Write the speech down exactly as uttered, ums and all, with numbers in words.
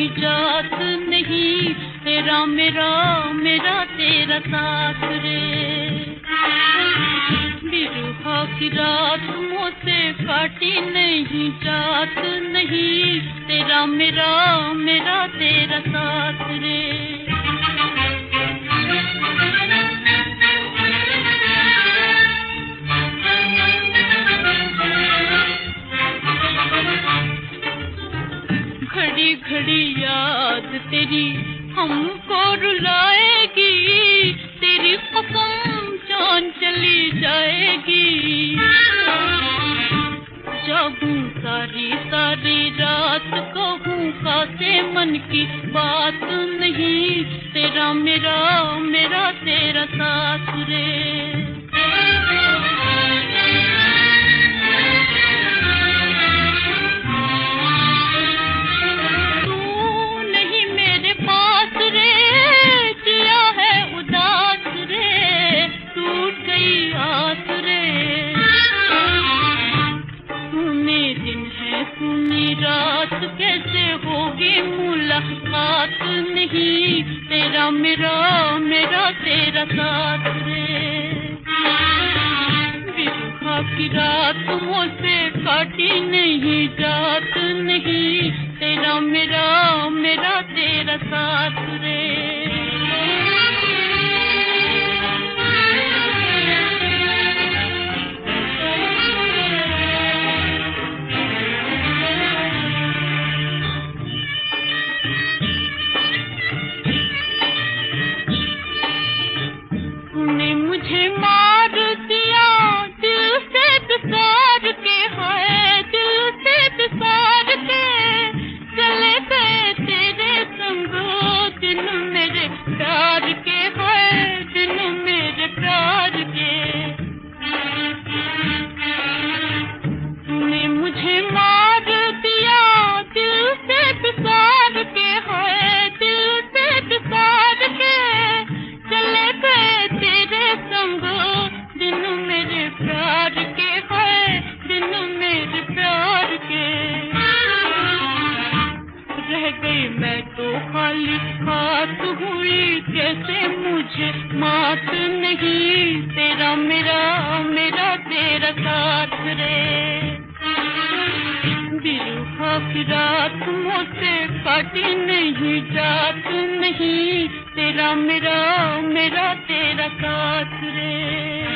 जात नहीं, तेरा मेरा मेरा तेरा साथ रे। बिरहा की रात मुझसे काटी नहीं जात नहीं, तेरा मेरा मेरा तेरा साथ रे। घड़ी घड़ी याद तेरी हमको रुलाएगी, तेरी कसम जान चली जाएगी। जागूं सारी सारी रात कहूँ कासे मन की बात नहीं, तेरा मेरा मेरा तेरा साथ रे। रात कैसे होगी मुलाकात नहीं, तेरा मेरा मेरा तेरा साथ रे। बिरहा की रात मुझसे काटी नहीं जात नहीं, तेरा मेरा मेरा तेरा साथ रे। मुझे मार दिया दिल से बिसार के, है दिल से बिसार के चले गए तेरे संग दिन मेरे प्यार के, है दिन मेरे प्यार के। तूने मुझे मार दिया दिल से बिसार के, है दिल से बिसार के चले गए तेरे संग दिन मेरे प्यार के, है दिन मेरे प्यार के। रह गई मैं तो खाली हाथ हुई, कैसे मुझे मात नहीं, तेरा मेरा मेरा तेरा साथ रे। बिरहा की रात मुझसे काटी नहीं जात नहीं, तेरा मेरा मेरा तेरा साथ रे।